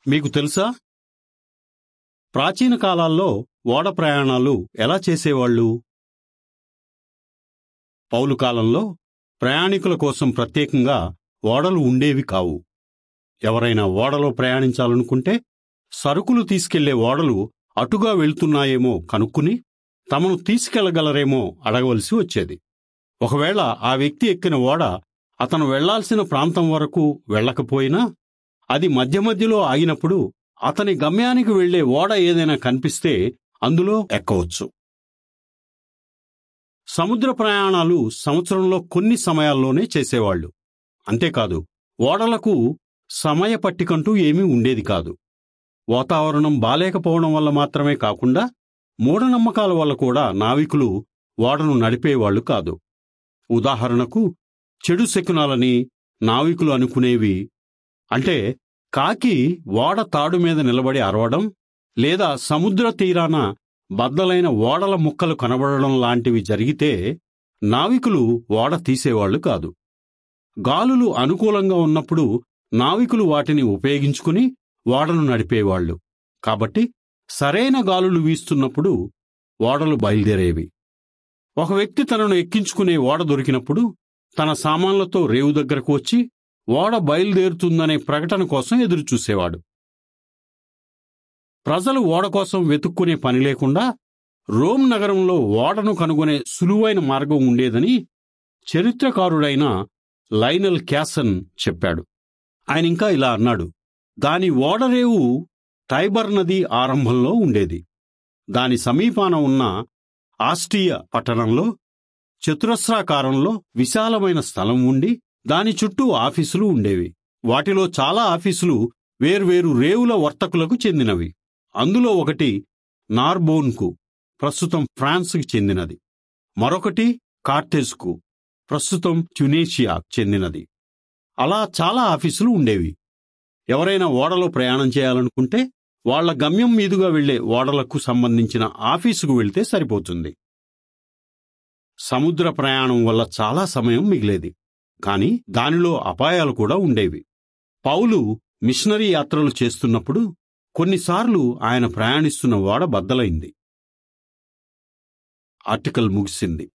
మీకు తెలుసా, ప్రాచీన కాలాల్లో ఓడ ప్రయాణాలు ఎలా చేసేవాళ్ళు? పౌలు కాలంలో ప్రయాణికుల కోసం ప్రత్యేకంగా ఓడలు ఉండేవి కావు. ఎవరైనా ఓడలో ప్రయాణించాలనుకుంటే సరుకులు తీసుకెళ్లే ఓడలు అటుగా వెళ్తున్నాయేమో కనుక్కుని తమను తీసుకెళ్లగలరేమో అడగవలసి వచ్చేది. ఒకవేళ ఆ వ్యక్తి ఎక్కిన ఓడ అతను వెళ్లాల్సిన ప్రాంతం వరకు వెళ్లకపోయినా అది మధ్య మధ్యలో ఆగినప్పుడు అతని గమ్యానికి వెళ్లే ఓడ ఏదైనా కనిపిస్తే అందులో ఎక్కవచ్చు. సముద్ర ప్రయాణాలు సంవత్సరంలో కొన్ని సమయాల్లోనే చేసేవాళ్లు. అంతేకాదు, ఓడలకు సమయ పట్టికంటూ ఏమీ ఉండేది కాదు. వాతావరణం బాలేకపోవడం వల్ల మాత్రమే కాకుండా మూఢనమ్మకాల వల్ల కూడా నావికులు ఓడను నడిపేవాళ్లు కాదు. ఉదాహరణకు, చెడు శకునాలని నావికులు అనుకునేవి. అంటే కాకి ఓడ తాడు మీద నిలబడి అరవడం, లేదా సముద్ర తీరాన బద్దలైన ఓడల ముక్కలు కనబడడం లాంటివి జరిగితే నావికులు ఓడ తీసేవాళ్లు కాదు. గాలులు అనుకూలంగా ఉన్నప్పుడు నావికులు వాటిని ఉపయోగించుకుని ఓడను నడిపేవాళ్లు. కాబట్టి సరైన గాలులు వీస్తున్నప్పుడు ఓడలు బయలుదేరేవి. ఒక వ్యక్తి తనను ఎక్కించుకునే ఓడ దొరికినప్పుడు తన సామాన్లతో రేవు దగ్గరకు వచ్చి ఓడ బయలుదేరుతుందనే ప్రకటన కోసం ఎదురుచూసేవాడు. ప్రజలు ఓడ కోసం వెతుక్కునే పని లేకుండా రోమ్ నగరంలో ఓడను కనుగొనే సులువైన మార్గం ఉండేదని చరిత్రకారుడైన లైనల్ క్యాసన్ చెప్పాడు. ఆయనింకా ఇలా అన్నాడు: దాని ఓడరేవు టైబర్ నది ఆరంభంలో ఉండేది. దాని సమీపాన ఉన్న ఆస్టియ పట్టణంలో చతురస్రాకారంలో విశాలమైన స్థలం ఉండి దాని చుట్టూ ఆఫీసులు ఉండేవి. వాటిలో చాలా ఆఫీసులు వేర్వేరు రేవుల వర్తకులకు చెందినవి. అందులో ఒకటి నార్బోన్కు, ప్రస్తుతం ఫ్రాన్స్కి చెందినది. మరొకటి కార్టెజ్కు, ప్రస్తుతం ట్యునీషియా చెందినది. అలా చాలా ఆఫీసులు ఉండేవి. ఎవరైనా ఓడలో ప్రయాణం చేయాలనుకుంటే వాళ్ల గమ్యం మీదుగా వెళ్లే ఓడలకు సంబంధించిన ఆఫీసుకు వెళ్తే సరిపోతుంది. సముద్ర ప్రయాణం వల్ల చాలా సమయం మిగిలేది, కాని దానిలో అపాయాలు కూడా ఉండేవి. పౌలు మిషనరీ యాత్రలు చేస్తున్నప్పుడు కొన్నిసార్లు ఆయన ప్రయాణిస్తున్న ఓడ బద్దలైంది. ఆర్టికల్ ముగిసింది.